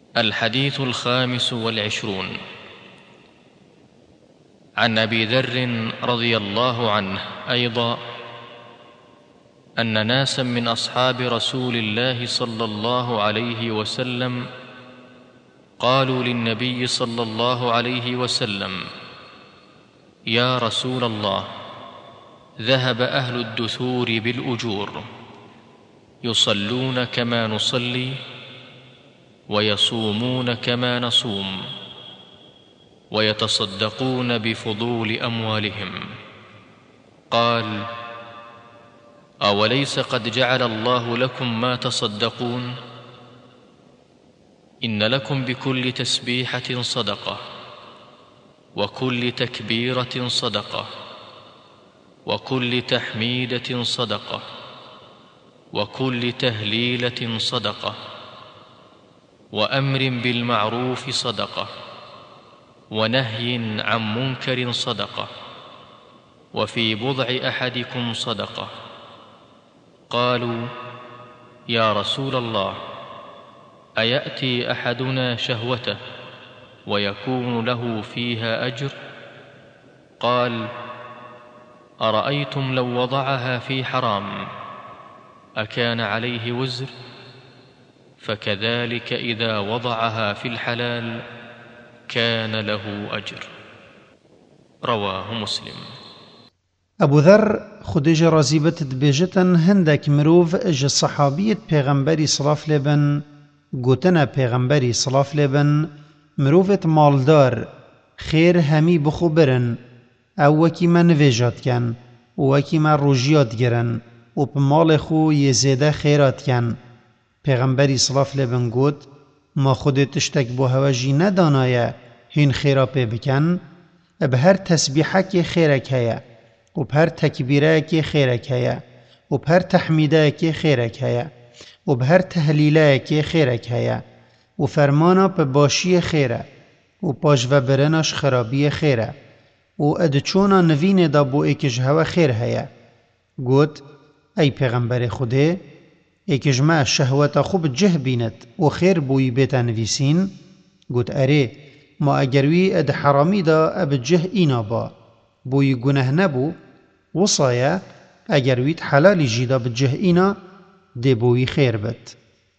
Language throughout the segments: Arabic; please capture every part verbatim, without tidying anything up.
الحديث الخامس والعشرون. عن أبي ذر رضي الله عنه أيضا أن ناسا من أصحاب رسول الله صلى الله عليه وسلم قالوا للنبي صلى الله عليه وسلم: يا رسول الله، ذهب أهل الدثور بالأجور، يصلون كما نصلي ويصومون كما نصوم ويتصدقون بفضول أموالهم. قال: أوليس قد جعل الله لكم ما تصدقون؟ إن لكم بكل تسبيحة صدقة، وكل تكبيرة صدقة، وكل تحميدة صدقة، وكل تهليلة صدقة، وأمر بالمعروف صدقة، ونهي عن منكر صدقة، وفي بضع أحدكم صدقة. قالوا: يا رسول الله، أيأتي أحدنا شهوته ويكون له فيها أجر؟ قال: أرأيتم لو وضعها في حرام أكان عليه وزر؟ فكذلك إذا وضعها في الحلال كان له أجر. رواه مسلم. ابو ذر خديج رازيبت دبيجتن هندك مروف اج صحابيت پیغمبری صلاف لبن گوتنا پیغمبری صلاف لبن مروفت مالدار خیر همی بخو برن او وکی من نویجات کن و وکی من روژیات گرن و پا مال خو یزیده خیرات کن. پیغمبری صلاف لبن گوت: ما خود تشتک بو هواجی ندانایه هین خیرا پی بکن، اب هر تسبیحه که خیرک هیا، و بهر تکبیره که خیرک هیا، و بهر تحمیده که خیرک هیا، و بهر تهلیله که خیرک هیا، و فرمانا پا باشی خیره، و پاش و برناش خرابی خیره، و ادچونا نوین دا بو ایکش هوا خیر هیا. گوت: ای پیغمبر خوده، ایکش ما شهوتا خوب جه بیند و خیر بوی بیتا نویسین؟ گوت: اره، ما اگروی اد حرامی دا اب جه اینا با بوی گناه نبو، وصایا اگرویت حلالی جیدا بجه اینا دی بوی خیر بد.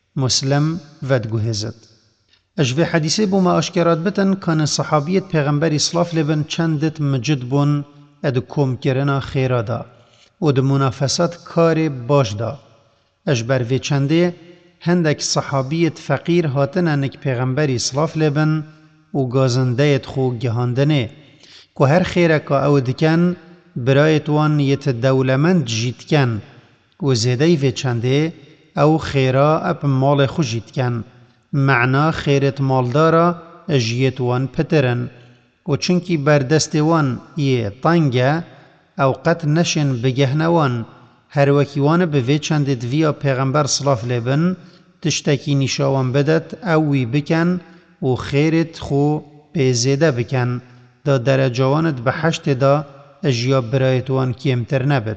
مسلم ود گوهزد. اجوه حدیثه بو ما اشکرات بتن کان صحابیت پیغمبری صلاف لبن چندت مجد بون اد کوم کرنا خیرا دا و د منافسات کار باش دا. اجبر وی چنده هندک صحابیت فقیر هاتننک پیغمبری صلاف لبن و گازندهت خو گهاندنه که هر خیره که او دکن برایت وان یت دولمند جید کن و زیده وی چنده او خیره اپ مال خو جید کن، معنا خیرت مالدارا اجیت وان پترن و چنکی بردست وان یه طنگه او قط نشن بگهنوان هر وکیوان به وی چندت ویا پیغمبر صلاف لبن تشتکی نشاوان بدت او وی بکن و خیرت خو پیزیده بکن دا درجوانت به حشت دا اجیا برایتوان کیمتر نبد.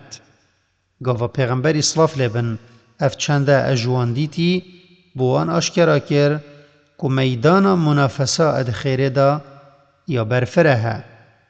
گاوا پیغمبری صلاف لبن اف چنده اجوان دیتی بوان اشکرا کر که میدان منافسا اد خیره دا یا برفره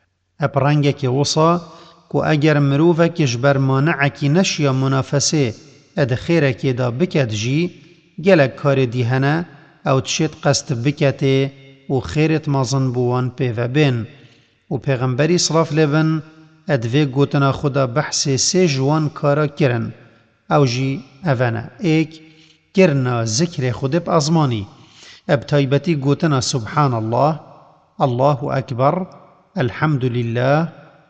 اپ رنگه که وصا که اگر مروفه کش بر مانعکی نشیا منافسه اد خیره که دا بکد جی گلک کار دیهنه او تشید قصد بکته و خیرت مازن بوان پیوه بین. و پیغمبری صلاف لبن ادوه گوتنا خدا بحث سه جوان کارا کرن او جی اونا: ایک کرنا ذکر خود اب ازمانی، اب تایبتی گوتنا سبحان الله، الله اکبر، الحمد لله،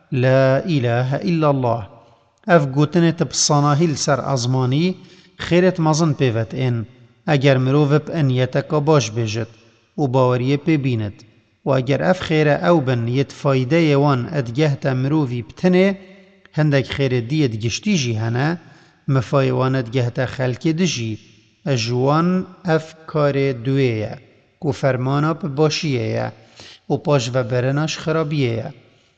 لا اله الا الله. اف گوتنه تب صناهیل سر ازمانی خیرت مازن پیوت این اگر مروف اب انیتکا باش بیجد و باوریه پی بیند و اگر اف خیره او بن یت فایده وان ادگه تا مروفی بتنه هندک خیره دیت گشتی جی هنه مفای وان ادگه تا خلکی دجی اجوان اف کار دویه و فرمانا پی باشیه و پاش و برناش خرابیه.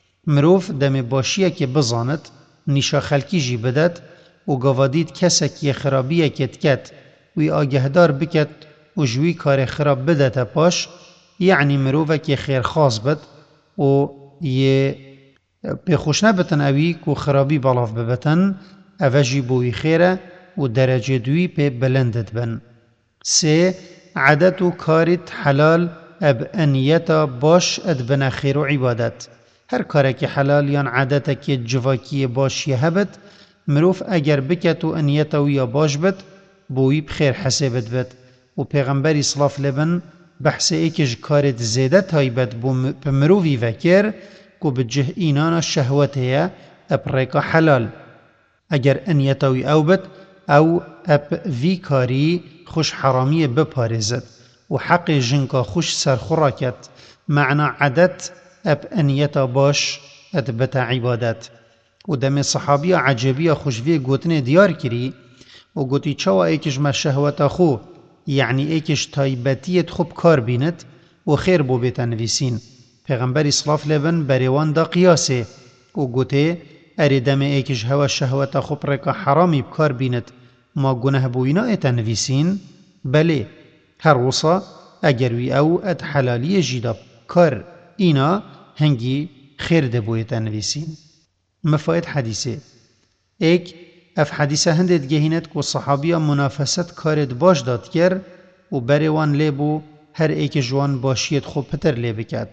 مروف دم باشیه که بزاند نیشا خلکی جی بدد و گوادید کسک یه خرابیه کت کت وی آگهدار بکت و جوی کار خراب بدتا پاش یعنی مروفه که خیر خاص بد و یه بخوش نبتن اوی که خرابی بلاف ببتن اوه جی بوی خیره و درجه دوی پی بلندت بن. سه عادت و کارت حلال اب انیتا باش اد بنا خیر و عبادت. هر کاره که حلال یان عادتا که جواکی باش یه هبت مروف اگر بکت و انیتا و یا باش بد بوی بخیر حسابت بد. و پیغمبری صلاف لبن بحث ایکش کارت زیده تایبت بو مروفی وکر که بجه اینانا شهوته اب ریکا حلال. اگر انیتاوی او بد او اب وی کاری خوش حرامی بپارزد و حق جنکا خوش سرخورا کت معنى عدد اب انیتا باش اد بتا عبادت. و دم صحابی عجبی خوشوی گوتن دیار کری و گوتی چوا ایکش ما شهوتا خو یعنی ایکش تایبتیت خوب کار بیند و خیر بو بیتا نویسین. پیغمبری صلاف لبن بریوان دا قیاسه و گوته اری دم ایکش هوا شهوتا خوب رکا حرامی بکار بیند ما گناه بوینا ایتا نویسین؟ بله هر وصا اگروی او اد حلالی جیدا کار اینا هنگی خیر ده بویتا نویسین. مفاید حدیثه ایک اف حدیثه هندید گهیند که صحابی منافست کارد باش داد کر و بریوان لیبو هر ایک جوان باشیت خوب پتر لیبکد.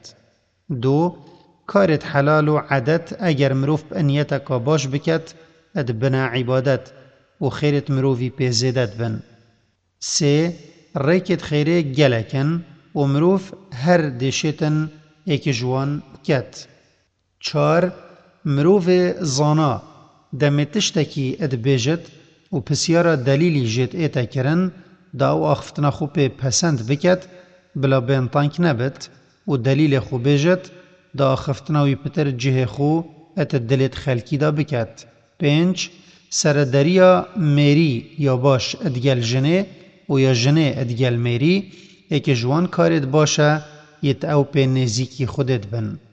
دو کارت حلال و عادت اگر مروف بانیتا کا باش بکد اد بنا عبادت و خیرت مروفی پیزیدت بن. سه ریکت خیره گلکن و مروف هر دیشتن ایک جوان کد. چار مروف زانا دمتشتکی اد بیجت و پسیارا دلیلی جت ایتا کرن دا او اخفتنا خوب پسند بکد بلا بین تانک نبت و دلیل خو بیجت دا اخفتناوی پتر جه خو ات دلیت خلکی دا بکد. پنج سردریا میری یا باش ادگل جنه و یا جنه ادگل میری ایک جوان کارد باشه یت او پی نزیکی خودت بن.